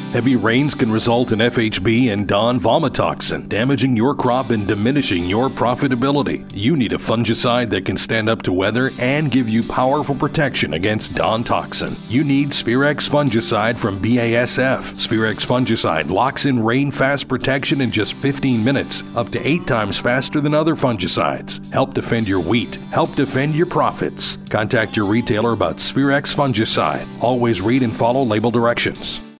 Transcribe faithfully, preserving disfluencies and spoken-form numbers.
Heavy rains can result in F H B and Dawn vomitoxin, damaging your crop and diminishing your profitability. You need a fungicide that can stand up to weather and give you powerful protection against Dawn toxin. You need Spherex fungicide from B A S F. Spherex fungicide locks in rain-fast protection in just fifteen minutes, up to eight times faster than other fungicides. Help defend your wheat. Help defend your profits. Contact your retailer about Spherex fungicide. Always read and follow label directions.